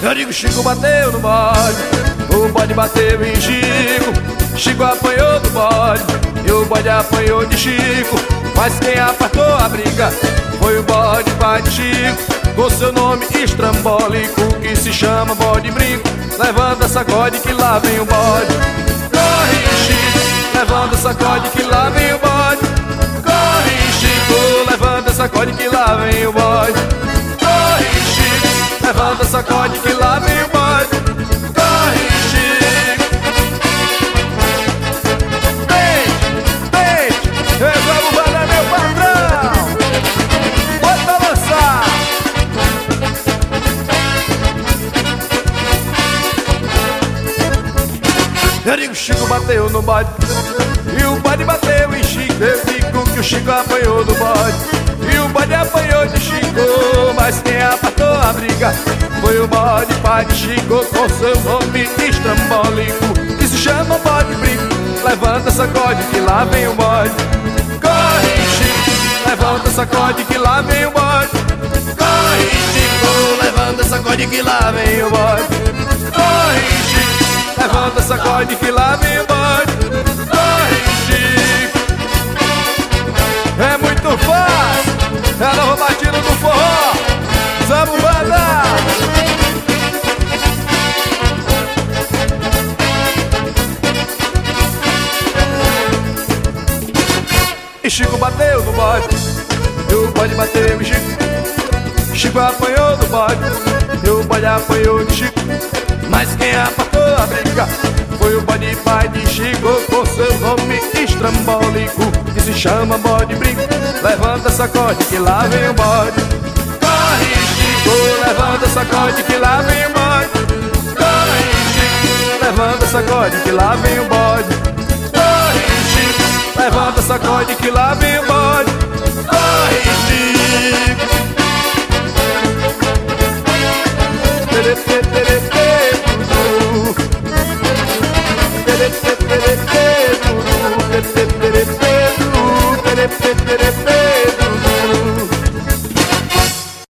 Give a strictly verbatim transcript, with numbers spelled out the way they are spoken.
Eu digo Chico bateu no bode, o bode bateu em Chico. Chico apanhou do bode e o bode apanhou de Chico. Mas quem apartou a briga foi o bode pai de Chico, com seu nome estrambólico que se chama bode brinco. Levanta, sacode que lá vem o bode. Corre, Chico, levanta, sacode que lá vem o bode. Corre, Chico, levanta, sacode que lá vem o bode. Corre, Chico, levanta, sacode que lá vem o bode. Corre, Chico. Peixe, peixe, resolve o é meu patrão. Bota lançar. Eu digo Chico bateu no bode e o bode bateu em Chico. Eu digo que o Chico apanhou do bode e o bode apanhou de Chico. Mas quem apartou a briga foi o bode pai de Chico, com seu nome estrambólico que se chama bode brinco. Levanta, sacode que lá vem o bode. Corre, Chico, levanta, sacode que lá vem o bode. Corre, Chico, levanta, sacode que lá vem o bode. Corre, Chico, levanta, sacode que lá vem o bode. Corre, Chico. É muito fácil, é a nova batida do forró. Zabumba! E Chico bateu no bode e o bode bateu em Chico. Chico apanhou do bode e o bode apanhou de Chico. Mas quem apartou a briga foi o bode pai de Chico, com seu nome estrambólico que se chama bode brinco. Levanta, sacode que lá vem o bode. Corre, Chico, levanta, sacode que lá vem o bode. Corre, Chico, levanta, sacode que lá vem o bode. Corre, Chico, levanta, sacode que lá vem